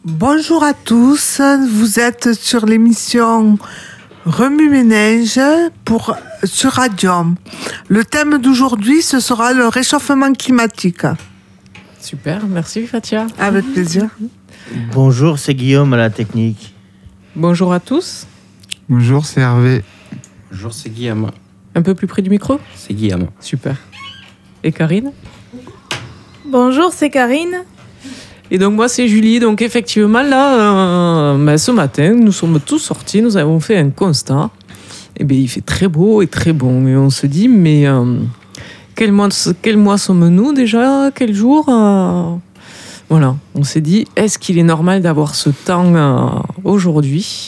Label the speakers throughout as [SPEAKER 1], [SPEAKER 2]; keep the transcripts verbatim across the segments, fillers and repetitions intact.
[SPEAKER 1] Bonjour à tous, vous êtes sur l'émission Remue-Ménage pour, sur Radium. Le thème d'aujourd'hui, ce sera le réchauffement climatique.
[SPEAKER 2] Super, merci Fatia.
[SPEAKER 1] Avec plaisir.
[SPEAKER 3] Bonjour, c'est Guillaume à la technique.
[SPEAKER 2] Bonjour à tous.
[SPEAKER 4] Bonjour, c'est Hervé.
[SPEAKER 5] Bonjour, c'est Guillaume.
[SPEAKER 2] Un peu plus près du micro ?
[SPEAKER 5] C'est Guillaume.
[SPEAKER 2] Super. Et Karine ?
[SPEAKER 6] Bonjour, c'est Karine.
[SPEAKER 2] Et donc moi c'est Julie. Donc effectivement là, euh, ben, ce matin nous sommes tous sortis, nous avons fait un constat. Et bien il fait très beau et très bon. Et on se dit mais euh, quel mois, quel mois sommes-nous déjà ? Quel jour euh... Voilà, on s'est dit est-ce qu'il est normal d'avoir ce temps euh, aujourd'hui ?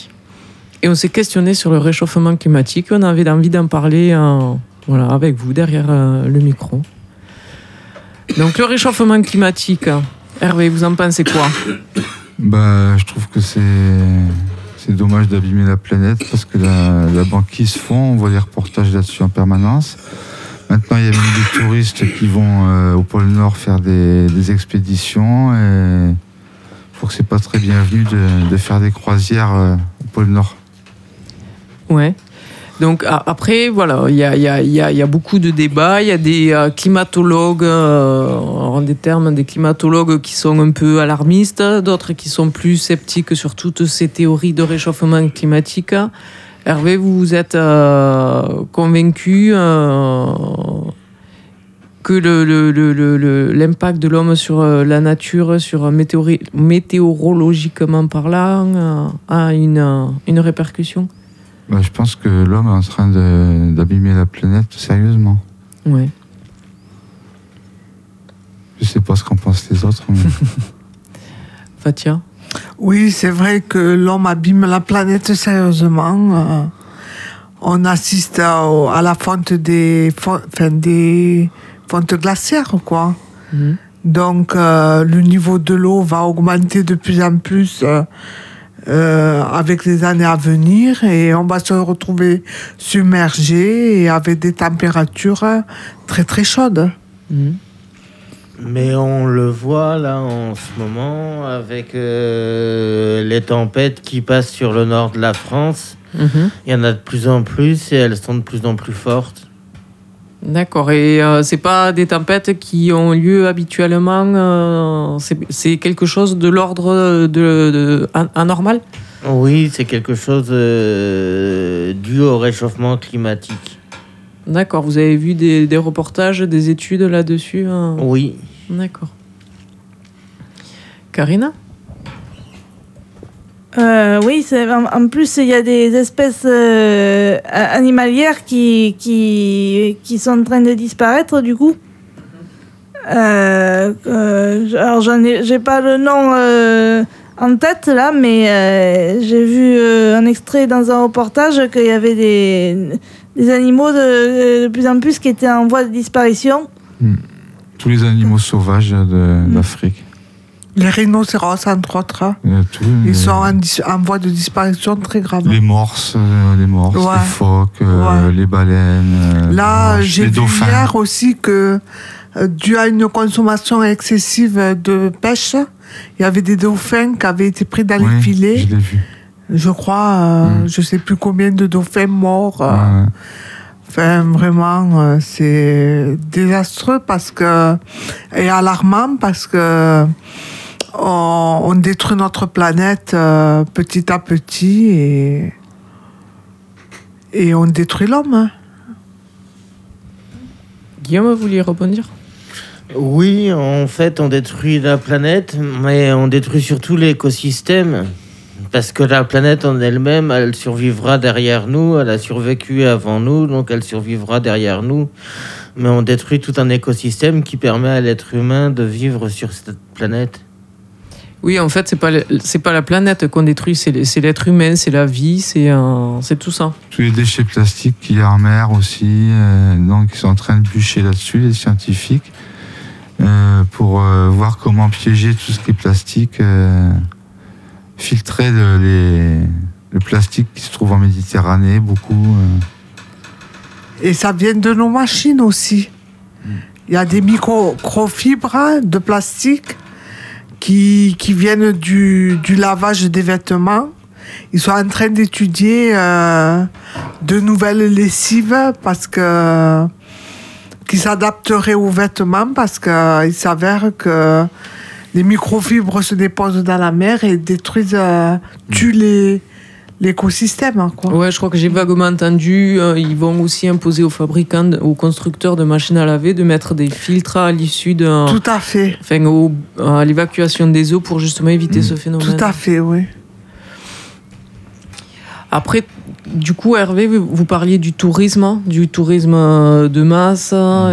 [SPEAKER 2] Et on s'est questionné sur le réchauffement climatique. On avait envie d'en parler euh, voilà, avec vous derrière euh, le micro. Donc le réchauffement climatique. Hervé, vous en pensez quoi ?
[SPEAKER 4] Bah, je trouve que c'est, c'est dommage d'abîmer la planète parce que la, la banquise fond, on voit des reportages là-dessus en permanence. Maintenant, il y a même des touristes qui vont euh, au pôle Nord faire des, des expéditions et je trouve que c'est pas très bienvenu de, de faire des croisières euh, au pôle Nord.
[SPEAKER 2] Ouais. Donc après, voilà, il y a, y, a, y, a, y a beaucoup de débats. Il y a des euh, climatologues, euh, en des termes, des climatologues qui sont un peu alarmistes, d'autres qui sont plus sceptiques sur toutes ces théories de réchauffement climatique. Hervé, vous vous êtes euh, convaincu euh, que le, le, le, le, l'impact de l'homme sur la nature, sur météori- météorologiquement parlant, euh, a une, une répercussion ?
[SPEAKER 4] Bah, je pense que l'homme est en train de, d'abîmer la planète sérieusement.
[SPEAKER 2] Ouais.
[SPEAKER 4] Je sais pas ce qu'en pensent les autres. Mais...
[SPEAKER 2] Fatia ?
[SPEAKER 1] Oui, c'est vrai que l'homme abîme la planète sérieusement. Euh, on assiste à, à la fonte des, fon- enfin, des fontes glaciaires, quoi.
[SPEAKER 2] Mmh.
[SPEAKER 1] Donc, euh, le niveau de l'eau va augmenter de plus en plus euh, euh, avec les années à venir et on va se retrouver submergé et avec des températures très très chaudes.
[SPEAKER 2] Mmh.
[SPEAKER 3] Mais on le voit là en ce moment avec euh, les tempêtes qui passent sur le nord de la France.
[SPEAKER 2] Mmh.
[SPEAKER 3] Il y en a de plus en plus et elles sont de plus en plus fortes.
[SPEAKER 2] D'accord. Et euh, c'est pas des tempêtes qui ont lieu habituellement. Euh, c'est, c'est quelque chose de l'ordre de, de an- anormal.
[SPEAKER 3] Oui, c'est quelque chose euh, dû au réchauffement climatique.
[SPEAKER 2] D'accord. Vous avez vu des, des reportages, des études là-dessus hein ?
[SPEAKER 3] Oui.
[SPEAKER 2] D'accord. Karine ?
[SPEAKER 6] Euh, oui, c'est, en, en plus, il y a des espèces euh, animalières qui, qui, qui sont en train de disparaître, du coup. Euh, euh, alors, j'en ai, j'ai pas le nom euh, en tête, là, mais euh, j'ai vu euh, un extrait dans un reportage qu'il y avait des, des animaux de, de plus en plus qui étaient en voie de disparition.
[SPEAKER 4] Hmm. Tous les animaux sauvages de,
[SPEAKER 6] mmh.
[SPEAKER 4] d'Afrique.
[SPEAKER 1] Les rhinocéros, entre autres,
[SPEAKER 4] Euh, tout,
[SPEAKER 1] ils
[SPEAKER 4] les,
[SPEAKER 1] sont en, dis- en voie de disparition très grave.
[SPEAKER 4] les morses, euh, les morses,
[SPEAKER 1] Ouais.
[SPEAKER 4] les phoques, euh,
[SPEAKER 1] Ouais.
[SPEAKER 4] les baleines. euh,
[SPEAKER 1] Là,
[SPEAKER 4] blanches,
[SPEAKER 1] j'ai
[SPEAKER 4] les
[SPEAKER 1] vu
[SPEAKER 4] dauphins.
[SPEAKER 1] hier aussi que, euh, dû à une consommation excessive de pêche, il y avait des dauphins qui avaient été pris dans
[SPEAKER 4] Oui,
[SPEAKER 1] les filets.
[SPEAKER 4] je l'ai vu.
[SPEAKER 1] Je crois, euh,
[SPEAKER 4] Mm.
[SPEAKER 1] je sais plus combien de dauphins morts. euh.
[SPEAKER 4] Ouais.
[SPEAKER 1] Enfin, vraiment, euh, c'est désastreux parce que, et alarmant parce que on, on détruit notre planète euh, petit à petit et, et on détruit l'homme. Hein.
[SPEAKER 2] Guillaume, vous vouliez rebondir ?
[SPEAKER 3] Oui, en fait, on détruit la planète, mais on détruit surtout l'écosystème. Parce que la planète en elle-même, elle survivra derrière nous, elle a survécu avant nous, donc elle survivra derrière nous. Mais on détruit tout un écosystème qui permet à l'être humain de vivre sur cette planète.
[SPEAKER 2] Oui, en fait, c'est pas le- c'est pas la planète qu'on détruit, c'est, le- c'est l'être humain, c'est la vie, c'est euh, c'est tout ça.
[SPEAKER 4] Tous les déchets plastiques qu'il y a en mer aussi, euh, donc ils sont en train de bûcher là-dessus, les scientifiques, euh, pour euh, voir comment piéger tout ce qui est plastique, euh, filtrer le, les, le plastique qui se trouve en Méditerranée, beaucoup. Euh.
[SPEAKER 1] Et ça vient de nos machines aussi. Il y a des micro- microfibres de plastique qui, qui viennent du, du lavage des vêtements. Ils sont en train d'étudier euh, de nouvelles lessives parce que, qui s'adapteraient aux vêtements parce qu'il s'avère que les microfibres se déposent dans la mer et détruisent, euh, tuent les, l'écosystème. Hein, quoi.
[SPEAKER 2] Ouais, je crois que j'ai vaguement entendu, euh, ils vont aussi imposer aux fabricants, aux constructeurs de machines à laver de mettre des filtres à l'issue de...
[SPEAKER 1] Tout à fait.
[SPEAKER 2] Enfin, au, à l'évacuation des eaux pour justement éviter mmh. ce phénomène.
[SPEAKER 1] Tout à fait, oui.
[SPEAKER 2] Après, du coup, Hervé, vous parliez du tourisme, du tourisme de masse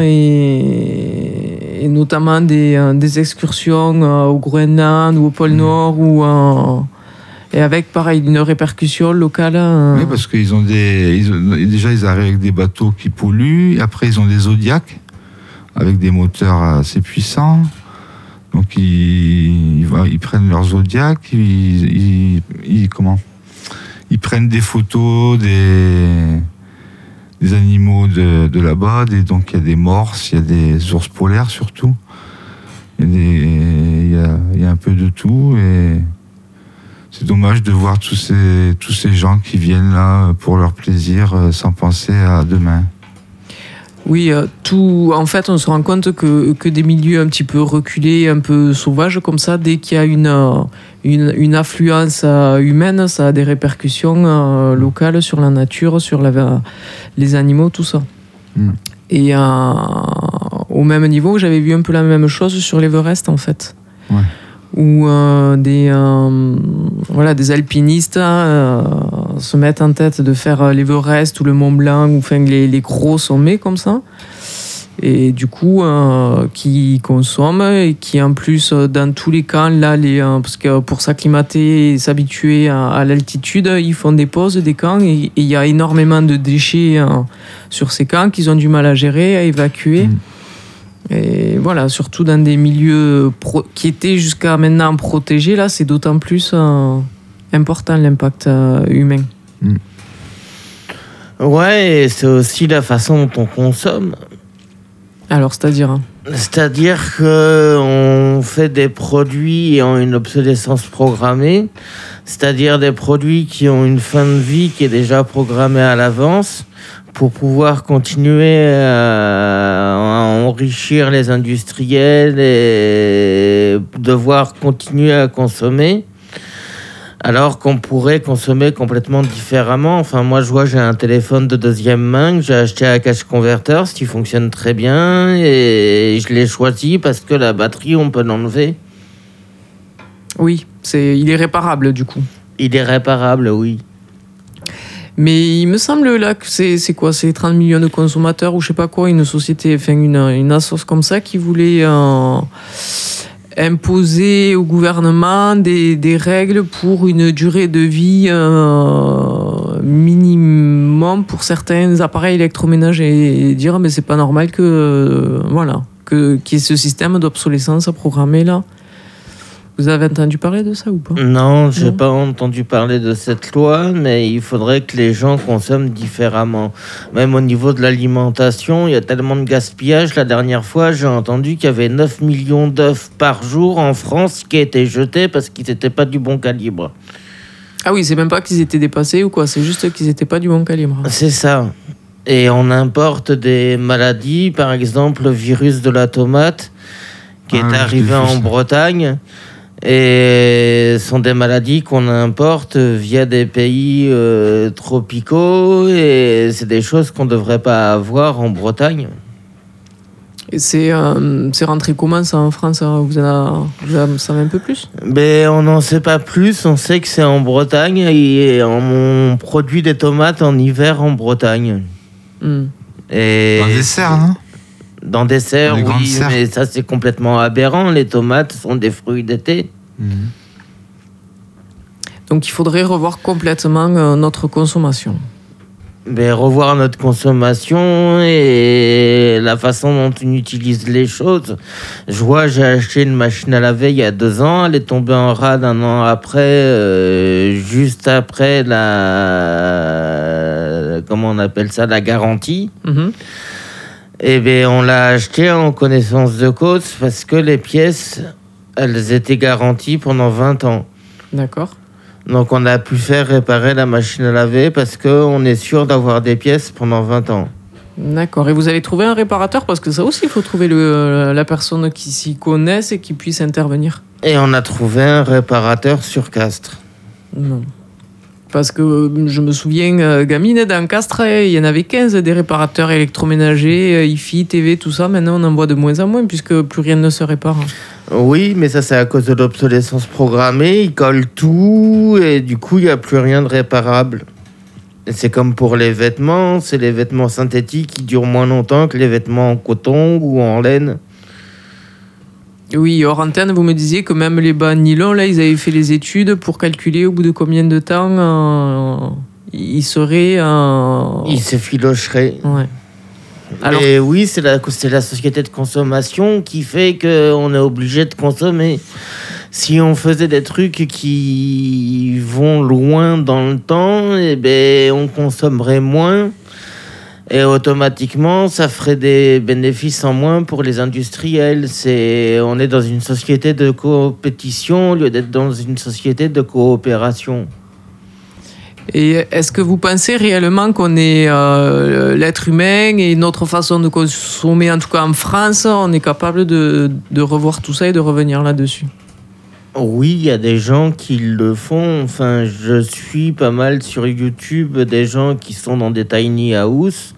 [SPEAKER 2] et, et notamment des, des excursions au Groenland ou au pôle Nord ou en, et avec, pareil, une répercussion locale.
[SPEAKER 4] Oui, parce qu'ils ont des... Ils ont, déjà, ils arrivent avec des bateaux qui polluent. Et après, ils ont des Zodiacs avec des moteurs assez puissants. Donc, ils, ils, ils prennent leurs Zodiac, ils, ils, ils... Comment Ils prennent des photos des, des animaux de, de là-bas. Des, donc, il y a des morses, il y a des ours polaires surtout. Il y a, des, il y a, il y a un peu de tout. Et c'est dommage de voir tous ces, tous ces gens qui viennent là pour leur plaisir sans penser à demain.
[SPEAKER 2] Oui, euh, tout, en fait, on se rend compte que, que des milieux un petit peu reculés, un peu sauvages comme ça, dès qu'il y a une, une, une affluence humaine, ça a des répercussions euh, locales sur la nature, sur la, les animaux, tout ça. Mm. Et euh, au même niveau, j'avais vu un peu la même chose sur l'Everest, en fait. Ouais. Où euh, des, euh, voilà, des alpinistes euh, se mettent en tête de faire l'Everest ou le Mont Blanc ou enfin, les, les gros sommets comme ça. Et du coup, euh, qui consomment et qui en plus, dans tous les camps, là, les, euh, parce que pour s'acclimater et s'habituer à, à l'altitude, ils font des pauses, des camps et il y a énormément de déchets euh, sur ces camps qu'ils ont du mal à gérer, à évacuer. Mmh. Et voilà, surtout dans des milieux pro- qui étaient jusqu'à maintenant protégés, là, c'est d'autant plus euh, important l'impact euh, humain.
[SPEAKER 3] Mmh. Ouais, et c'est aussi la façon dont on consomme.
[SPEAKER 2] Alors, c'est-à-dire
[SPEAKER 3] C'est-à-dire qu'on fait des produits qui ont une obsolescence programmée, c'est-à-dire des produits qui ont une fin de vie qui est déjà programmée à l'avance, pour pouvoir continuer à enrichir les industriels et devoir continuer à consommer, alors qu'on pourrait consommer complètement différemment. Enfin, moi, je vois, j'ai un téléphone de deuxième main que j'ai acheté à Cash Converters, qui fonctionne très bien, et je l'ai choisi parce que la batterie, on peut l'enlever.
[SPEAKER 2] Oui, c'est, il est réparable, du coup.
[SPEAKER 3] Il est réparable, oui.
[SPEAKER 2] Mais il me semble là que c'est, c'est quoi, c'est trente millions de consommateurs ou je sais pas quoi, une société, enfin une, une assoce comme ça qui voulait euh, imposer au gouvernement des, des règles pour une durée de vie euh, minimum pour certains appareils électroménagers et dire mais c'est pas normal que euh, voilà que qu'il y ait ce système d'obsolescence programmé là. Vous avez entendu parler de ça ou pas ?
[SPEAKER 3] Non, je n'ai pas entendu parler de cette loi, mais il faudrait que les gens consomment différemment. Même au niveau de l'alimentation, il y a tellement de gaspillage. La dernière fois, j'ai entendu qu'il y avait neuf millions d'œufs par jour en France qui étaient jetés parce qu'ils n'étaient pas du bon calibre.
[SPEAKER 2] Ah oui, c'est même pas qu'ils étaient dépassés ou quoi, c'est juste qu'ils n'étaient pas du bon calibre.
[SPEAKER 3] C'est ça. Et on importe des maladies, par exemple le virus de la tomate, qui ah, est arrivé en Bretagne. Et ce sont des maladies qu'on importe via des pays euh, tropicaux et c'est des choses qu'on ne devrait pas avoir en Bretagne.
[SPEAKER 2] Et c'est, euh, c'est rentré comment ça en France ? Vous en, vous en savez un peu plus ?
[SPEAKER 3] Ben, on n'en sait pas plus, on sait que c'est en Bretagne et on produit des tomates en hiver en Bretagne.
[SPEAKER 2] Mm.
[SPEAKER 3] Et
[SPEAKER 4] dans des serres, non ?
[SPEAKER 3] Dans des serres, oui, serres. Mais ça c'est complètement aberrant. Les tomates sont des fruits d'été. Mmh.
[SPEAKER 2] Donc il faudrait revoir complètement euh, notre consommation.
[SPEAKER 3] Mais revoir notre consommation et la façon dont on utilise les choses. Je vois, j'ai acheté une machine à laver il y a deux ans. Elle est tombée en rade un an après, euh, juste après la... Comment on appelle ça ? La garantie. Mmh. Eh bien, on l'a acheté en connaissance de cause parce que les pièces Elles étaient garanties pendant vingt ans.
[SPEAKER 2] D'accord.
[SPEAKER 3] Donc on a pu faire réparer la machine à laver parce qu'on est sûr d'avoir des pièces pendant vingt ans.
[SPEAKER 2] D'accord. Et vous avez trouvé un réparateur? Parce que ça aussi, il faut trouver le, la personne qui s'y connaisse et qui puisse intervenir.
[SPEAKER 3] Et on a trouvé un réparateur sur Castres.
[SPEAKER 2] Non. Parce que je me souviens, euh, gamine, dans Castres, il y en avait quinze des réparateurs électroménagers, euh, I F I, T V, tout ça. Maintenant, on en voit de moins en moins puisque plus rien ne se répare.
[SPEAKER 3] Oui, mais ça, c'est à cause de l'obsolescence programmée. Ils collent tout et du coup, il n'y a plus rien de réparable. Et c'est comme pour les vêtements. C'est les vêtements synthétiques qui durent moins longtemps que les vêtements en coton ou en laine.
[SPEAKER 2] Oui, hors antenne, vous me disiez que même les bas nylon, là, ils avaient fait les études pour calculer au bout de combien de temps euh, ils seraient... Euh...
[SPEAKER 3] Ils s'effilocheraient.
[SPEAKER 2] Ouais. Alors...
[SPEAKER 3] Et oui, c'est la, c'est la société de consommation qui fait qu'on est obligé de consommer. Si on faisait des trucs qui vont loin dans le temps, eh ben, on consommerait moins. Et automatiquement, ça ferait des bénéfices en moins pour les industriels. C'est, on est dans une société de compétition au lieu d'être dans une société de coopération.
[SPEAKER 2] Et est-ce que vous pensez réellement qu'on est euh, l'être humain et notre façon de consommer, en tout cas en France, on est capable de, de revoir tout ça et de revenir là-dessus?
[SPEAKER 3] Oui, il y a des gens qui le font. Enfin, je suis pas mal sur YouTube des gens qui sont dans des tiny house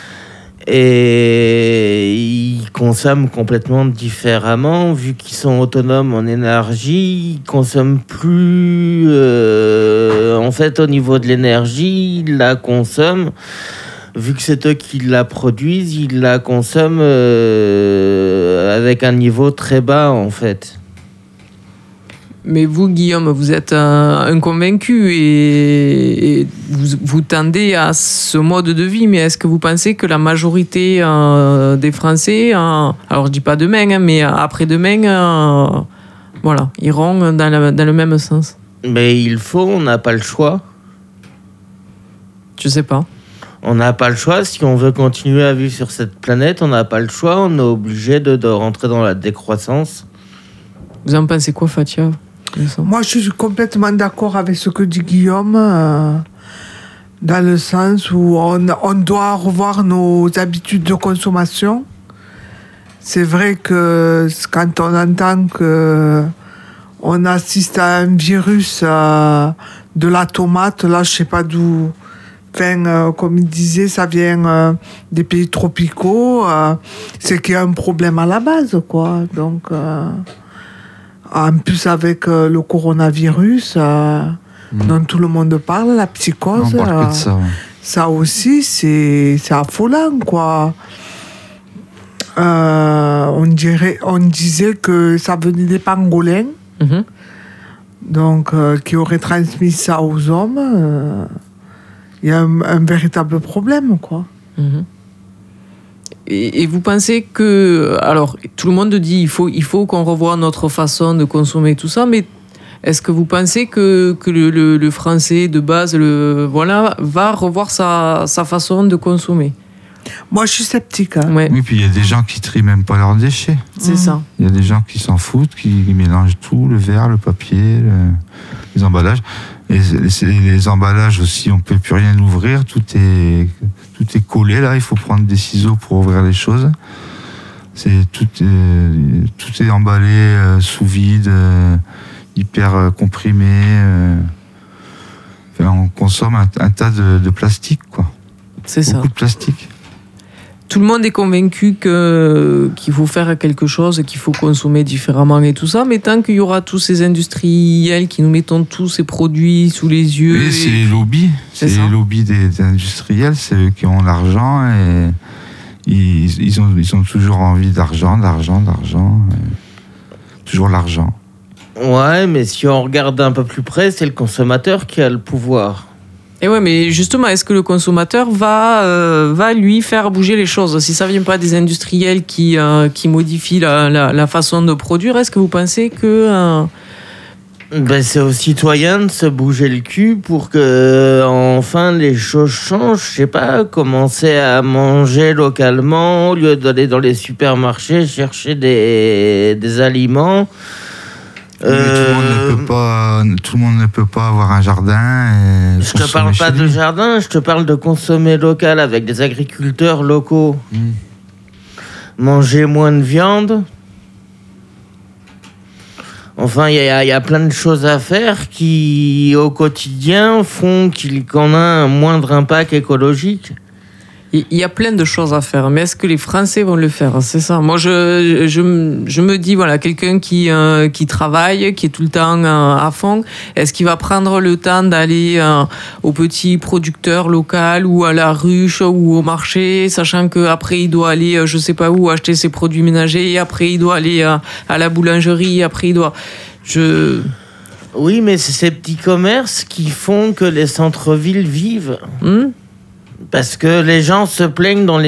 [SPEAKER 3] et ils consomment complètement différemment. Vu qu'ils sont autonomes en énergie, ils consomment plus... Euh, en fait, au niveau de l'énergie, ils la consomment. Vu que c'est eux qui la produisent, ils la consomment euh, avec un niveau très bas, en fait.
[SPEAKER 2] Mais vous, Guillaume, vous êtes un, un convaincu et, et vous, vous tendez à ce mode de vie, mais est-ce que vous pensez que la majorité euh, des Français, euh, alors je dis pas demain, hein, mais après-demain, euh, voilà, iront dans, la, dans le même sens?
[SPEAKER 3] Mais il faut, on n'a pas le choix.
[SPEAKER 2] Je sais pas.
[SPEAKER 3] On n'a pas le choix. Si on veut continuer à vivre sur cette planète, on n'a pas le choix. On est obligé de, de rentrer dans la décroissance.
[SPEAKER 2] Vous en pensez quoi, Fatia?
[SPEAKER 1] Moi, je suis complètement d'accord avec ce que dit Guillaume, euh, dans le sens où on, on doit revoir nos habitudes de consommation. C'est vrai que quand on entend que on assiste à un virus euh, de la tomate, là, je sais pas d'où. Enfin, euh, comme il disait, ça vient euh, des pays tropicaux. Euh, c'est qu'il y a un problème à la base, quoi. Donc. Euh, En plus, avec euh, le coronavirus, euh, mmh. dont tout le monde parle, la psychose,
[SPEAKER 4] on parle
[SPEAKER 1] euh,
[SPEAKER 4] que de ça, ouais.
[SPEAKER 1] ça aussi, c'est, c'est affolant, quoi. Euh, on, dirait, on disait que ça venait des pangolins, mmh. donc, euh, qui auraient transmis ça aux hommes. Il euh, y a un, un véritable problème, quoi.
[SPEAKER 2] Mmh. Et, et vous pensez que... Alors, tout le monde dit il faut, il faut qu'on revoie notre façon de consommer tout ça, mais est-ce que vous pensez que, que le, le, le Français, de base, le, voilà, va revoir sa, sa façon de consommer?
[SPEAKER 1] Moi, je suis sceptique. Hein.
[SPEAKER 2] Ouais.
[SPEAKER 4] Oui, puis il y a des gens qui trient même pas leurs déchets.
[SPEAKER 2] C'est mmh. ça.
[SPEAKER 4] Il y a des gens qui s'en foutent, qui mélangent tout, le verre, le papier, le, les emballages. Et les, les emballages aussi, on peut plus rien ouvrir, tout est, tout est collé là, il faut prendre des ciseaux pour ouvrir les choses. C'est, tout, est, tout est emballé euh, sous vide, euh, hyper euh, comprimé. Euh, enfin, on consomme un, un tas de, de plastique, quoi.
[SPEAKER 2] C'est
[SPEAKER 4] Beaucoup
[SPEAKER 2] ça.
[SPEAKER 4] de plastique.
[SPEAKER 2] Tout le monde est convaincu que, qu'il faut faire quelque chose, qu'il faut consommer différemment et tout ça, mais tant qu'il y aura tous ces industriels qui nous mettent tous ces produits sous les yeux...
[SPEAKER 4] Oui, c'est les lobbies, c'est, c'est les lobbies des, des industriels, c'est eux qui ont l'argent et ils, ils, ont, ils ont toujours envie d'argent, d'argent, d'argent, toujours l'argent.
[SPEAKER 3] Ouais, mais si on regarde un peu plus près, c'est le consommateur qui a le pouvoir.
[SPEAKER 2] Et ouais, mais justement, est-ce que le consommateur va, euh, va lui faire bouger les choses? Si ça vient pas des industriels qui, euh, qui modifient la, la, la façon de produire, est-ce que vous pensez que... Euh...
[SPEAKER 3] Ben, c'est aux citoyens de se bouger le cul pour que enfin les choses changent. Je sais pas, commencer à manger localement au lieu d'aller dans les supermarchés chercher des, des aliments.
[SPEAKER 4] Mais tout le monde ne peut pas, tout le monde ne peut pas avoir un jardin. Et
[SPEAKER 3] Je te parle pas de jardin, je te parle de consommer local avec des agriculteurs locaux.
[SPEAKER 4] Mmh.
[SPEAKER 3] Manger moins de viande. Enfin, il y, y a plein de choses à faire qui, au quotidien, font qu'il, qu'on a un moindre impact écologique.
[SPEAKER 2] Il y a plein de choses à faire, mais est-ce que les Français vont le faire? C'est ça. Moi, je, je, je me dis, voilà, quelqu'un qui, euh, qui travaille, qui est tout le temps euh, à fond, est-ce qu'il va prendre le temps d'aller euh, au petit producteur local ou à la ruche ou au marché, sachant qu'après, il doit aller, euh, je sais pas où, acheter ses produits ménagers, et après, il doit aller euh, à la boulangerie, après, il doit... Je...
[SPEAKER 3] Oui, mais c'est ces petits commerces qui font que les centres-villes vivent.
[SPEAKER 2] Hmm
[SPEAKER 3] Parce que les gens se plaignent dans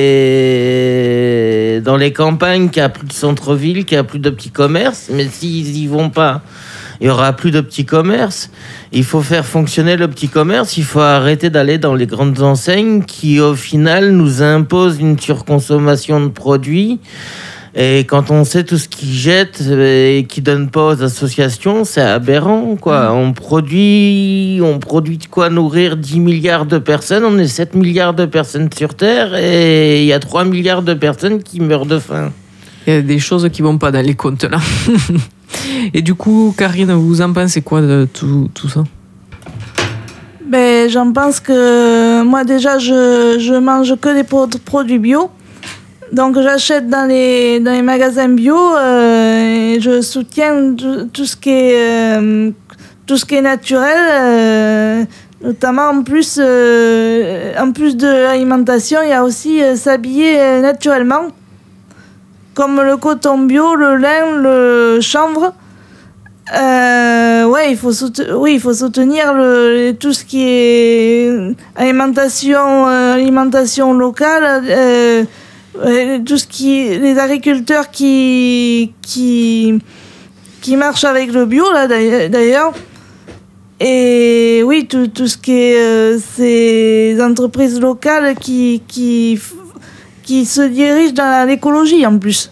[SPEAKER 3] les dans les campagnes qu'il n'y a plus de centre-ville, qu'il n'y a plus de petits commerces. Mais s'ils y vont pas, il y aura plus de petits commerces. Il faut faire fonctionner le petit commerce. Il faut arrêter d'aller dans les grandes enseignes qui, au final, nous imposent une surconsommation de produits. Et quand on sait tout ce qu'ils jettent et qu'ils donnent pas aux associations, c'est aberrant, quoi. On produit, on produit de quoi nourrir dix milliards de personnes. On est sept milliards de personnes sur Terre et il y a trois milliards de personnes qui meurent de faim.
[SPEAKER 2] Il y a des choses qui vont pas dans les comptes, là. Et du coup, Karine, vous en pensez quoi de tout, tout ça?
[SPEAKER 6] Ben, j'en pense que moi, déjà, je, je mange que des pro- produits bio. Donc j'achète dans les, dans les magasins bio euh, et je soutiens tout, tout, ce qui est, euh, tout ce qui est naturel, euh, notamment en plus, euh, en plus de l'alimentation, il y a aussi euh, s'habiller euh, naturellement, comme le coton bio, le lin, le chanvre. Euh, ouais, il faut soutenir, oui, il faut soutenir le, tout ce qui est alimentation, euh, alimentation locale. Euh, tout ce qui les agriculteurs qui qui qui marchent avec le bio là d'ailleurs, et oui, tout, tout ce qui est euh, ces entreprises locales qui qui qui se dirigent dans l'écologie en plus.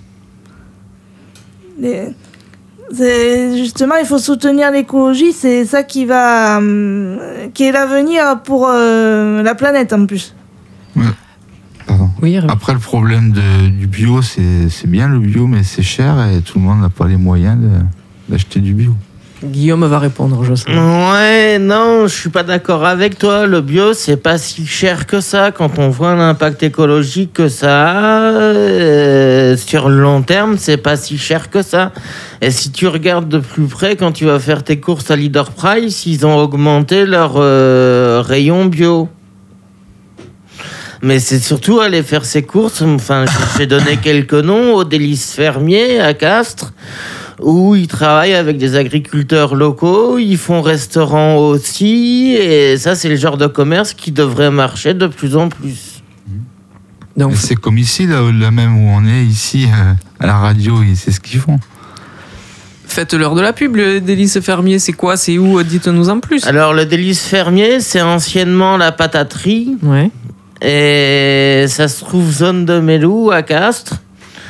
[SPEAKER 6] Et c'est, justement, il faut soutenir l'écologie, c'est ça qui va euh, qui est l'avenir pour euh, la planète en plus.
[SPEAKER 4] Ouais. Pardon.
[SPEAKER 2] Oui,
[SPEAKER 4] Après, le problème de, du bio, c'est, c'est bien le bio, mais c'est cher et tout le monde n'a pas les moyens de, d'acheter du bio.
[SPEAKER 2] Guillaume va répondre, je sais.
[SPEAKER 3] Ouais, non, je suis pas d'accord avec toi. Le bio, c'est pas si cher que ça. Quand on voit l'impact écologique que ça a, euh, sur le long terme, c'est pas si cher que ça. Et si tu regardes de plus près, quand tu vas faire tes courses à Leader Price, ils ont augmenté leur euh, rayon bio. Mais c'est surtout aller faire ses courses. Enfin, j'ai donné quelques noms au Délices Fermier à Castres, où ils travaillent avec des agriculteurs locaux, ils font restaurant aussi, et ça, c'est le genre de commerce qui devrait marcher de plus en plus.
[SPEAKER 2] Donc,
[SPEAKER 4] c'est comme ici, là, là même où on est, ici, euh, à la radio, c'est ce qu'ils font.
[SPEAKER 2] Faites-leur de la pub, le Délice Fermier, c'est quoi? C'est où? Dites-nous en plus.
[SPEAKER 3] Alors, le Délice Fermier, c'est anciennement la pataterie.
[SPEAKER 2] Ouais.
[SPEAKER 3] Et ça se trouve zone de Mélou, à Castres.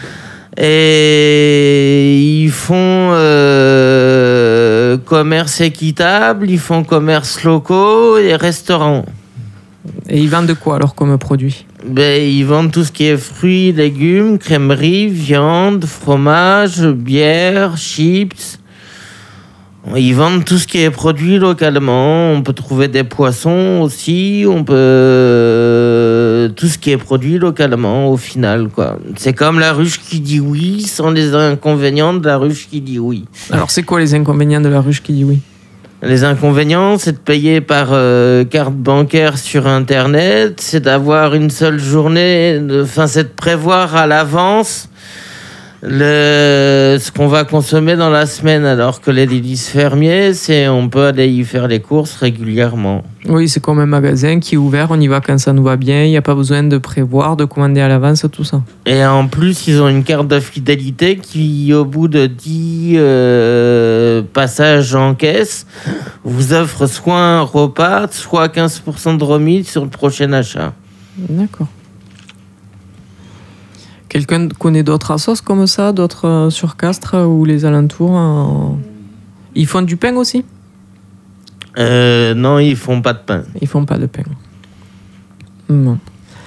[SPEAKER 3] Et ils font euh, commerce équitable, ils font commerce locaux et restaurants.
[SPEAKER 2] Et ils vendent de quoi alors comme produit?
[SPEAKER 3] Ben, ils vendent tout ce qui est fruits, légumes, crèmerie, viande, fromage, bière, chips. Ils vendent tout ce qui est produit localement. On peut trouver des poissons aussi. On peut tout ce qui est produit localement au final, quoi. C'est comme la ruche qui dit oui sans les inconvénients de la ruche qui dit oui.
[SPEAKER 2] Alors c'est quoi les inconvénients de la ruche qui dit oui?
[SPEAKER 3] Les inconvénients, c'est de payer par euh, carte bancaire sur Internet, c'est d'avoir une seule journée, enfin c'est de prévoir à l'avance le, ce qu'on va consommer dans la semaine, alors que les délices fermiers, c'est on peut aller y faire les courses régulièrement.
[SPEAKER 2] Oui, c'est comme un magasin qui est ouvert, on y va quand ça nous va bien, il n'y a pas besoin de prévoir, de commander à l'avance, tout ça.
[SPEAKER 3] Et en plus, ils ont une carte de fidélité qui, au bout de dix euh, passages en caisse, vous offre soit un repas, soit quinze pour cent de remise sur le prochain achat.
[SPEAKER 2] D'accord. Quelqu'un connaît d'autres assos comme ça, d'autres euh, sur Castres ou les alentours? euh... Ils font du pain aussi?
[SPEAKER 3] Euh, non, ils font pas de pain.
[SPEAKER 2] Ils font pas de pain. Non.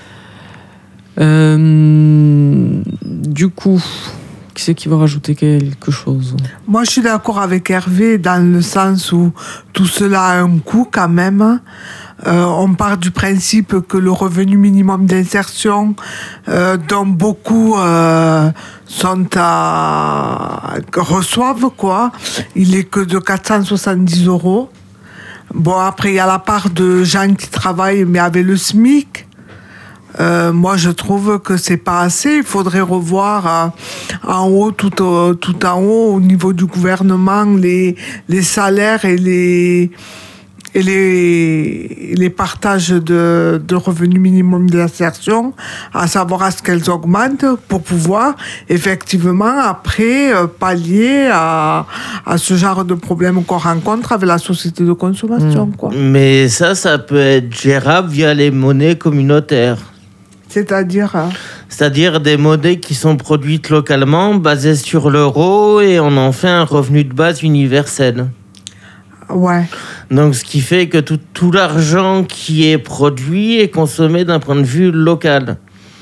[SPEAKER 2] Euh, du coup, qui c'est qui va rajouter quelque chose?
[SPEAKER 1] Moi, je suis d'accord avec Hervé dans le sens où tout cela a un coût quand même. Euh, on part du principe que le revenu minimum d'insertion, euh, dont beaucoup euh, sont à... reçoivent, quoi, il est que de quatre cent soixante-dix euros. Bon, après, il y a la part de gens qui travaillent, mais avec le SMIC. Euh, moi, je trouve que c'est pas assez. Il faudrait revoir euh, en haut, tout, au, tout en haut, au niveau du gouvernement, les, les salaires et les, et les, les partages de, de revenus minimum d'insertion, à savoir à ce qu'elles augmentent pour pouvoir effectivement après euh, pallier à, à ce genre de problème qu'on rencontre avec la société de consommation.
[SPEAKER 2] Mmh.
[SPEAKER 1] Quoi.
[SPEAKER 3] Mais ça, ça peut être gérable via les monnaies communautaires.
[SPEAKER 1] C'est-à-dire hein,
[SPEAKER 3] C'est-à-dire des monnaies qui sont produites localement, basées sur l'euro, et on en fait un revenu de base universel.
[SPEAKER 1] ouais.
[SPEAKER 3] Donc, ce qui fait que tout, tout l'argent qui est produit est consommé d'un point de vue local.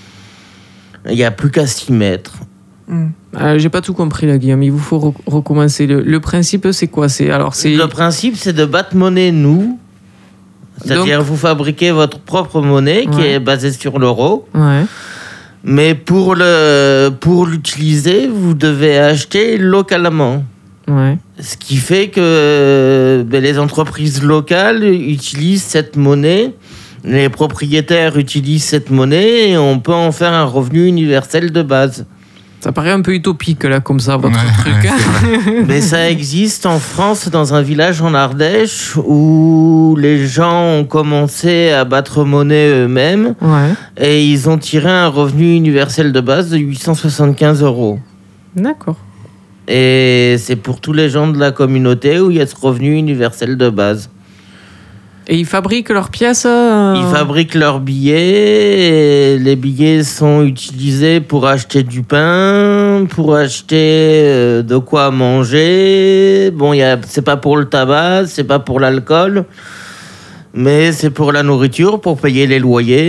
[SPEAKER 3] Il n'y a plus qu'à s'y mettre.
[SPEAKER 1] Mm.
[SPEAKER 2] Euh, j'ai pas tout compris là, Guillaume. Il vous faut re- recommencer. Le, le principe, c'est quoi? C'est alors c'est
[SPEAKER 3] Le principe, c'est de battre monnaie, nous. C'est-à-dire,
[SPEAKER 2] Donc-
[SPEAKER 3] vous fabriquez votre propre monnaie qui
[SPEAKER 2] Ouais.
[SPEAKER 3] est basée sur l'euro.
[SPEAKER 2] ouais.
[SPEAKER 3] Mais pour, le, pour l'utiliser, vous devez acheter localement.
[SPEAKER 2] Ouais.
[SPEAKER 3] Ce qui fait que ben, les entreprises locales utilisent cette monnaie, les propriétaires utilisent cette monnaie et on peut en faire un revenu universel de base.
[SPEAKER 2] Ça paraît un peu utopique là, comme ça, votre
[SPEAKER 4] Ouais,
[SPEAKER 2] truc.
[SPEAKER 4] ouais,
[SPEAKER 2] hein.
[SPEAKER 4] c'est vrai.
[SPEAKER 3] Mais ça existe en France, dans un village en Ardèche, où les gens ont commencé à battre monnaie eux-mêmes
[SPEAKER 2] Ouais.
[SPEAKER 3] et ils ont tiré un revenu universel de base de huit cent soixante-quinze euros.
[SPEAKER 2] D'accord.
[SPEAKER 3] Et c'est pour tous les gens de la communauté où il y a ce revenu universel de base.
[SPEAKER 2] Et ils fabriquent leurs pièces. euh,
[SPEAKER 3] Ils fabriquent leurs billets, et les billets sont utilisés pour acheter du pain, pour acheter euh, de quoi manger. Bon, y a, c'est pas pour le tabac, c'est pas pour l'alcool, mais c'est pour la nourriture, pour payer les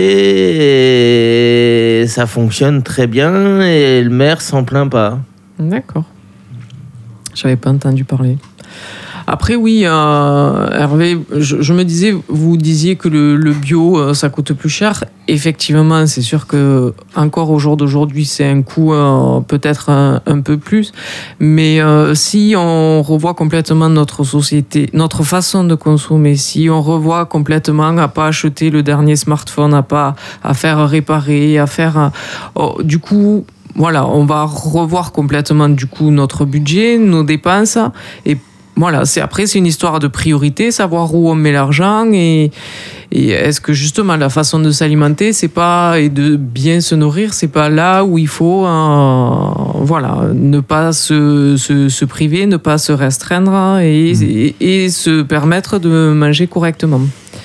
[SPEAKER 3] loyers, et ça fonctionne très bien, et le maire s'en plaint pas.
[SPEAKER 2] D'accord. J'avais pas entendu parler. Après, oui, euh, Hervé, je, je me disais, vous disiez que le, le bio, euh, ça coûte plus cher. Effectivement, c'est sûr que encore au jour d'aujourd'hui, c'est un coût euh, peut-être un, un peu plus. Mais euh, si on revoit complètement notre société, notre façon de consommer, si on revoit complètement à pas acheter le dernier smartphone, à pas à faire réparer, à faire, euh, oh, du coup. Voilà, on va revoir complètement du coup notre budget, nos dépenses et voilà, c'est après c'est une histoire de priorité, savoir où on met l'argent et, et est-ce que justement la façon de s'alimenter, c'est pas et de bien se nourrir, c'est pas là où il faut euh, voilà, ne pas se, se, se priver, ne pas se restreindre et, mmh. et, et se permettre de manger correctement.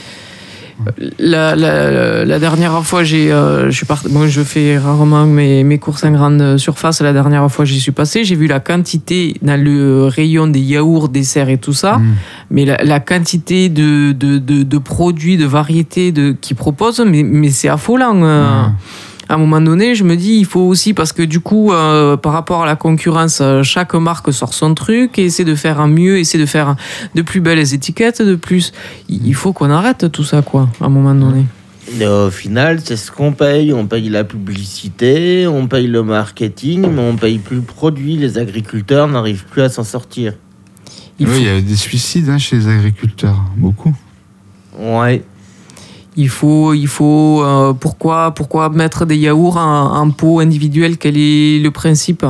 [SPEAKER 2] La, la, la dernière fois, j'ai, euh, je, suis part... bon, je fais rarement mes, mes courses en grande surface. La dernière fois, j'y suis passé. J'ai vu la quantité dans le rayon des yaourts, desserts et tout ça. Mmh. Mais la, la quantité de, de, de, de produits, de variétés de, qu'ils proposent, mais, mais c'est affolant. Mmh. À un moment donné, je me dis, il faut aussi, parce que du coup, euh, par rapport à la concurrence, chaque marque sort son truc et essaie de faire un mieux, essaie de faire de plus belles étiquettes, de plus. Il faut qu'on arrête tout ça, quoi, à un moment donné.
[SPEAKER 3] Et au final, c'est ce qu'on paye. On paye la publicité, on paye le marketing, mais on paye plus le produit. Les agriculteurs n'arrivent plus à s'en sortir.
[SPEAKER 4] Il oui, faut... y a des suicides hein, chez les agriculteurs, beaucoup.
[SPEAKER 3] Ouais.
[SPEAKER 2] Il faut, il faut euh, pourquoi, pourquoi mettre des yaourts en, en pot individuel? Quel est le principe?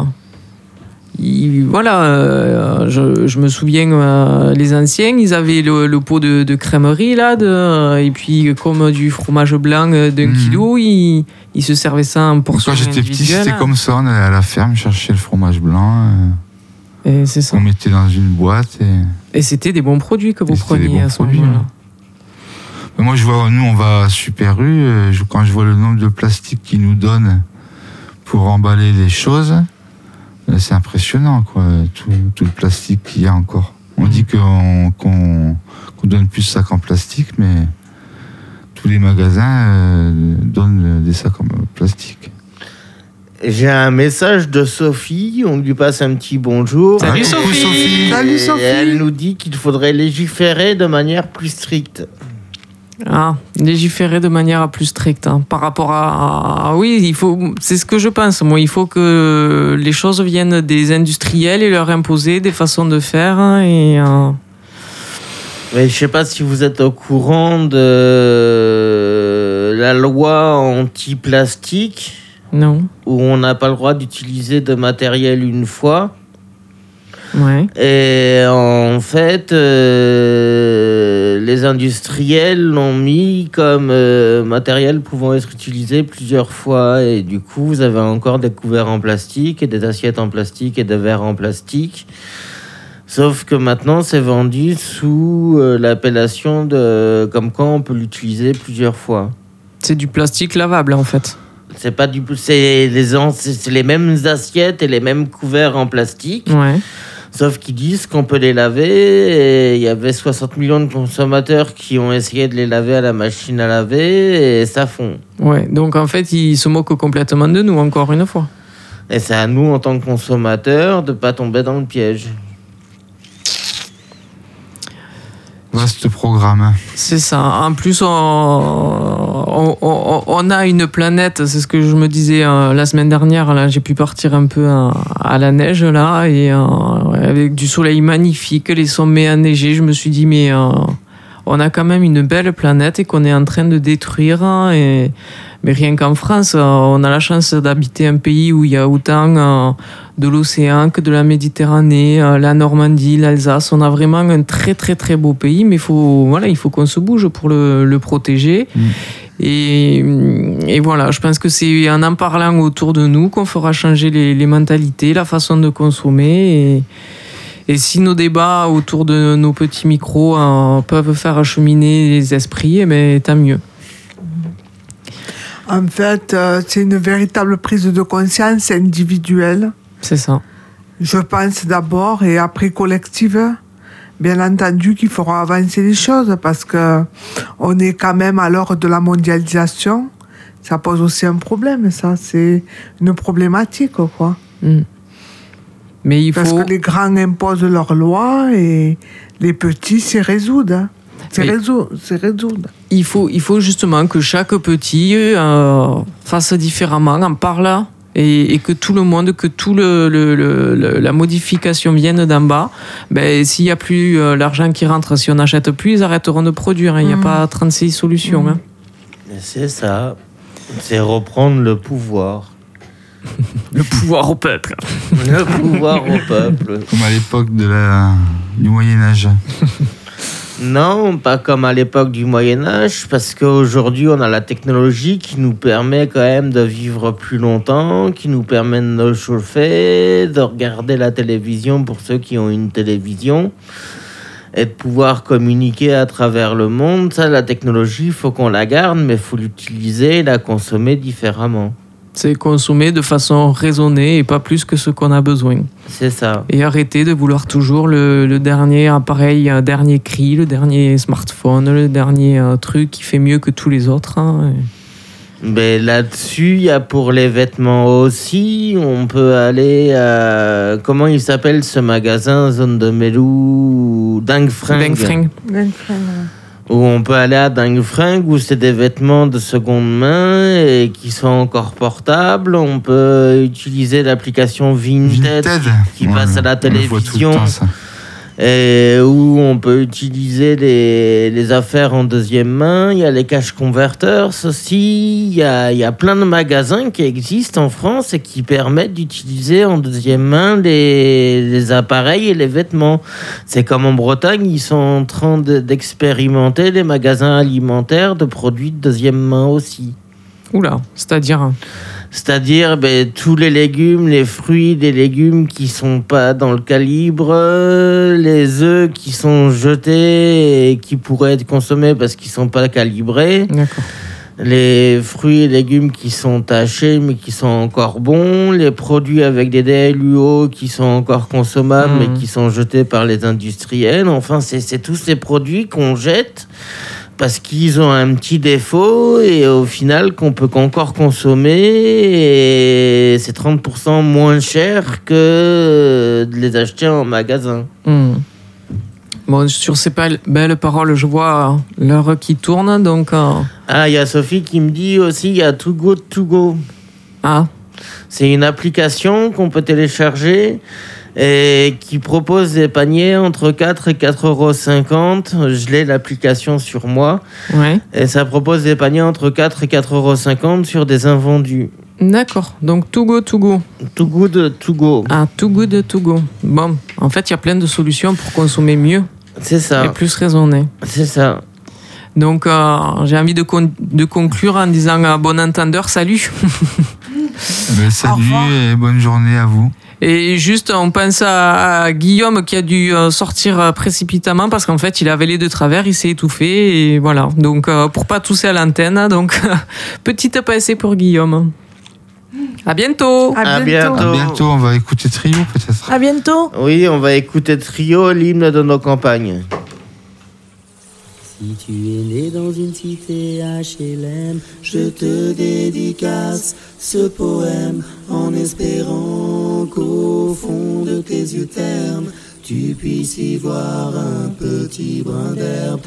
[SPEAKER 2] Il, voilà, euh, je, je me souviens, euh, les anciens, ils avaient le, le pot de, de crèmerie, là, de, et puis comme du fromage blanc d'un mmh. kilo, ils, ils se servaient ça en portion individuelle.
[SPEAKER 4] Quand j'étais petit, c'était comme ça, on allait à la ferme chercher le fromage blanc. Euh,
[SPEAKER 2] et c'est ça.
[SPEAKER 4] On mettait dans une boîte. Et,
[SPEAKER 2] et c'était des bons produits que vous preniez à ce moment-là.
[SPEAKER 4] Moi, je vois, nous, on va à Super U. Je, quand je vois le nombre de plastique qu'ils nous donnent pour emballer les choses, c'est impressionnant, quoi. Tout, tout le plastique qu'il y a encore. On dit qu'on, qu'on, qu'on donne plus de sacs en plastique, mais tous les magasins euh, donnent des sacs en plastique.
[SPEAKER 3] J'ai un message de Sophie, on lui passe un petit bonjour.
[SPEAKER 2] Salut
[SPEAKER 3] Et-
[SPEAKER 2] Sophie.
[SPEAKER 1] Sophie. Salut, Sophie.
[SPEAKER 3] Et elle nous dit qu'il faudrait légiférer de manière plus stricte.
[SPEAKER 2] Ah, légiférer de manière plus stricte hein, par rapport à, à- oui, il faut, c'est ce que je pense. Moi, il faut que les choses viennent des industriels et leur imposer des façons de faire hein, et euh,
[SPEAKER 3] Mais je sais pas si vous êtes au courant de la loi anti-plastique
[SPEAKER 2] non,
[SPEAKER 3] où on n'a pas le droit d'utiliser de matériel une fois.
[SPEAKER 2] ouais,
[SPEAKER 3] Et en fait, euh, les industriels l'ont mis comme euh, matériel pouvant être utilisé plusieurs fois. Et du coup, vous avez encore des couverts en plastique et des assiettes en plastique et des verres en plastique. Sauf que maintenant, c'est vendu sous euh, l'appellation de comme quoi on peut l'utiliser plusieurs fois.
[SPEAKER 2] c'est du plastique lavable en fait.
[SPEAKER 3] C'est pas du c'est les an- c'est les mêmes assiettes et les mêmes couverts en plastique.
[SPEAKER 2] Ouais,
[SPEAKER 3] Sauf qu'ils disent qu'on peut les laver. Et il y avait soixante millions de consommateurs qui ont essayé de les laver à la machine à laver et ça fond.
[SPEAKER 2] ouais. Donc en fait, ils se moquent complètement de nous encore une fois.
[SPEAKER 3] Et c'est à nous en tant que consommateurs de pas tomber dans le piège.
[SPEAKER 4] Vaste programme.
[SPEAKER 2] C'est ça. En plus, on, on, on- on a une planète, c'est ce que je me disais euh, la semaine dernière. Là, j'ai pu partir un peu à, à la neige là, et euh, avec du soleil magnifique, les sommets enneigés. Je me suis dit, mais euh, on a quand même une belle planète et qu'on est en train de détruire. hein, et, mais rien qu'en France, euh, on a la chance d'habiter un pays où il y a autant euh, de l'océan que de la Méditerranée, euh, la Normandie, l'Alsace. On a vraiment un très très très beau pays, mais il faut, voilà, il faut qu'on se bouge pour le, le protéger.
[SPEAKER 4] Mmh.
[SPEAKER 2] Et, et voilà, je pense que c'est en en parlant autour de nous qu'on fera changer les, les mentalités, la façon de consommer. Et, et si nos débats autour de nos petits micros euh, peuvent faire acheminer les esprits, eh ben, tant mieux.
[SPEAKER 1] En fait, euh, c'est une véritable prise de conscience individuelle.
[SPEAKER 2] C'est ça.
[SPEAKER 1] Je pense d'abord et après collective. Bien entendu qu'il faudra avancer les choses parce que on est quand même à l'heure de la mondialisation. Ça pose aussi un problème, ça. C'est une problématique, quoi.
[SPEAKER 2] Mm. Mais il
[SPEAKER 1] Parce
[SPEAKER 2] faut...
[SPEAKER 1] que les grands imposent leurs lois et les petits s'y résoudent. C'est
[SPEAKER 2] Oui.
[SPEAKER 1] résoudre. C'est résoudre.
[SPEAKER 2] Il faut, il faut justement que chaque petit euh, fasse différemment, en parle, et, et que tout le monde, que tout le, le, le- le- la modification vienne d'en bas. Ben, s'il n'y a plus euh, l'argent qui rentre, si on n'achète plus, ils arrêteront de produire. Il n'y a
[SPEAKER 1] Mm.
[SPEAKER 2] pas trente-six solutions.
[SPEAKER 1] Mm.
[SPEAKER 2] hein.
[SPEAKER 3] Et c'est ça. C'est reprendre le pouvoir.
[SPEAKER 2] Le pouvoir au peuple.
[SPEAKER 3] Le pouvoir au peuple.
[SPEAKER 4] Comme à l'époque de la, du Moyen-Âge.
[SPEAKER 3] Non, pas comme à l'époque du Moyen-Âge, parce qu'aujourd'hui, on a la technologie qui nous permet quand même de vivre plus longtemps, qui nous permet de nous chauffer, de regarder la télévision pour ceux qui ont une télévision, et de pouvoir communiquer à travers le monde. Ça, la technologie, il faut qu'on la garde, mais il faut l'utiliser et la consommer différemment.
[SPEAKER 2] C'est consommer de façon raisonnée et pas plus que ce qu'on a besoin.
[SPEAKER 3] C'est ça.
[SPEAKER 2] Et arrêter de vouloir toujours le, le dernier appareil, un dernier cri, le dernier smartphone, le dernier euh, truc qui fait mieux que tous les autres. hein.
[SPEAKER 3] Mais là-dessus, il y a pour les vêtements aussi, on peut aller à... Comment il s'appelle ce magasin, Zone de Melou Dingue Fringue.
[SPEAKER 2] Dingue fringue.
[SPEAKER 3] Où on peut aller à Dingue Fringue, où c'est des vêtements de seconde main et qui sont encore portables. On peut utiliser l'application Vinted,
[SPEAKER 4] Vinted.
[SPEAKER 3] qui passe à la
[SPEAKER 4] on le voit tout le
[SPEAKER 3] télévision.
[SPEAKER 4] temps, ça.
[SPEAKER 3] Et où on peut utiliser les, les affaires en deuxième main. Il y a les cash converters aussi. Il y a, il y a plein de magasins qui existent en France et qui permettent d'utiliser en deuxième main les, les appareils et les vêtements. C'est comme en Bretagne, ils sont en train de- d'expérimenter les magasins alimentaires de produits de deuxième main aussi.
[SPEAKER 2] Oula, c'est-à-dire...
[SPEAKER 3] C'est-à-dire ben, tous les légumes, les fruits, les légumes qui sont pas dans le calibre, euh, les œufs qui sont jetés et qui pourraient être consommés parce qu'ils sont pas calibrés.
[SPEAKER 2] D'accord.
[SPEAKER 3] les fruits et légumes qui sont tachés mais qui sont encore bons, les produits avec des D L U O qui sont encore consommables
[SPEAKER 2] Mmh.
[SPEAKER 3] mais qui sont jetés par les industriels. Enfin, c'est, c'est tous ces produits qu'on jette parce qu'ils ont un petit défaut et au final qu'on peut encore consommer et c'est trente pour cent moins cher que de les acheter en magasin.
[SPEAKER 2] Hmm. Bon, sur ces belles, belles paroles, je vois l'heure qui tourne, donc... euh,
[SPEAKER 3] Ah, il y a Sophie qui me dit aussi, il y a Too Good To Go.
[SPEAKER 2] Ah,
[SPEAKER 3] C'est une application qu'on peut télécharger et qui propose des paniers entre quatre et quatre euros cinquante. Je l'ai, l'application, sur moi.
[SPEAKER 2] ouais.
[SPEAKER 3] Et ça propose des paniers entre quatre et quatre euros cinquante sur des invendus.
[SPEAKER 2] D'accord, donc to go, to go.
[SPEAKER 3] Too Good To Go.
[SPEAKER 2] Ah, too good, to go. Bon, en fait, il y a plein de solutions pour consommer mieux
[SPEAKER 3] C'est
[SPEAKER 2] et
[SPEAKER 3] ça,
[SPEAKER 2] plus raisonné.
[SPEAKER 3] c'est ça.
[SPEAKER 2] Donc, euh, j'ai envie de, con- de conclure en disant euh, bon entendeur, salut.
[SPEAKER 4] Ben, salut
[SPEAKER 1] revoir.
[SPEAKER 4] et bonne journée à vous.
[SPEAKER 2] Et juste, on pense à, à Guillaume qui a dû euh, sortir euh, précipitamment parce qu'en fait, il a avalé de travers, il s'est étouffé et voilà. Donc, euh, pour pas tousser à l'antenne, donc petite pensée pour Guillaume. À bientôt.
[SPEAKER 1] À
[SPEAKER 3] À
[SPEAKER 1] bientôt.
[SPEAKER 3] bientôt.
[SPEAKER 4] À bientôt, on va écouter Trio peut-être.
[SPEAKER 6] À bientôt.
[SPEAKER 3] Oui, on va écouter Trio, l'hymne de nos campagnes.
[SPEAKER 5] Si tu es né dans une cité H L M, je te dédicace ce poème en espérant qu'au fond de tes yeux ternes, tu puisses y voir un petit brin d'herbe.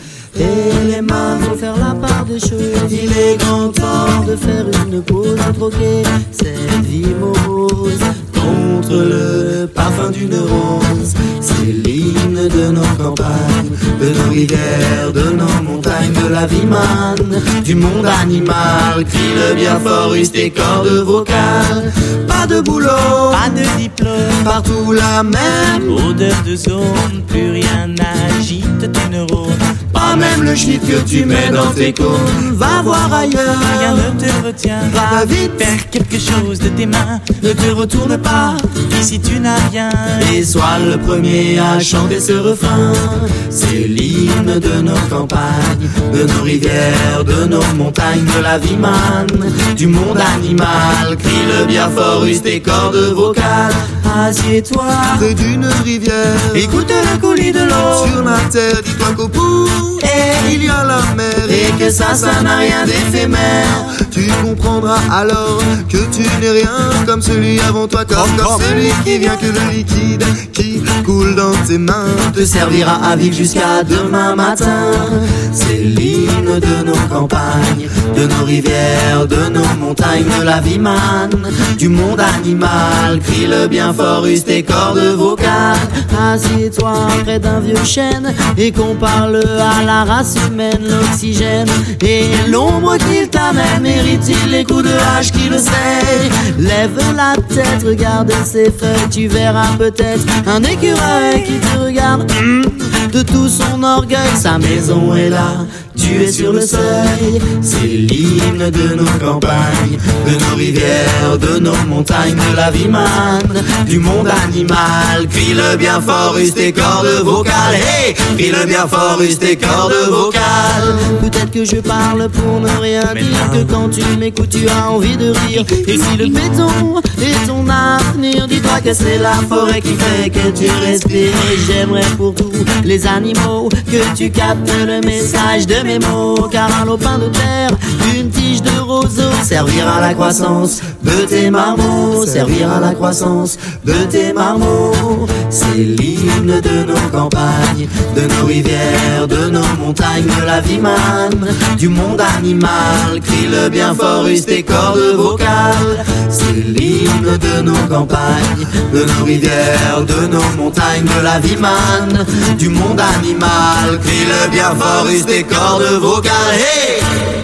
[SPEAKER 5] Et les mains vont faire la part des choses. Il est grand temps de faire une pause, de troquer cette vie morose contre le parfum d'une rose. C'est l'hymne de nos campagnes, de nos rivières, de nos montagnes, de la vie manne, du monde animal. Crie le bien fort, use tes cordes vocales. Pas de boulot, pas de diplôme, partout la même odeur de zone. Plus rien n'agite tes neurones, pas même le shit que tu mets dans tes cônes. Va voir ailleurs, rien ne te retient. Va vite, faire quelque chose de tes mains. Ne te retourne pas, ici tu n'as rien. Et sois le premier à chanter ce refrain. C'est l'hymne de nos campagnes, de nos rivières, de nos montagnes, de la vie manne, du monde animal. Crie le bien fort, use tes cordes vocales. Assieds-toi près d'une rivière, écoute le coulis de l'eau. Sur la terre, dis-toi qu'au bout, et il y a la mer. Et que ça, ça n'a rien d'éphémère. Tu comprendras alors que tu n'es rien comme celui avant toi, comme, comme celui qui vient que le liquide qui coule dans tes mains te servira à vivre jusqu'à demain matin. C'est l'hymne de nos campagnes, de nos rivières, de nos montagnes, de la vie manne, du monde animal. Crie le bien fort, use tes cordes vocales. Assieds-toi près d'un vieux chêne et qu'on parle à la race humaine. L'oxygène et l'ombre qu'il t'amène, mérite-t-il les coups de hache qui le sait? Lève la tête, regarde ses feuilles, tu verras peut-être un écureuil qui te regarde mmh, de tout son orgueil. Sa maison est là, tu es sur le seuil. C'est l'hymne de nos campagnes, de nos rivières, de nos montagnes, de la vie manne, du monde animal. Crie le bien fort, use tes cordes vocales. Hey, crie le bien fort, use tes cordes vocales. Peut-être que je parle pour ne rien dire, que quand tu m'écoutes tu as envie de rire. Et si le béton est ton avenir, dis-toi que c'est la forêt qui fait que tu respires. Et j'aimerais pour tous les animaux que tu captes le message de mes mots, car un lopin de terre, une tige de roseau, servir à la croissance de tes marmots, servir à la croissance de tes marmots. C'est l'hymne de nos campagnes, de nos rivières, de nos montagnes, de la vie manne, du monde animal. Crie le bien fort, use tes cordes vocales. C'est l'hymne de nos campagnes, de nos rivières, de nos montagnes, de la vie manne, du monde animal. Crie le bien fort, use tes cordes vocales. Hey!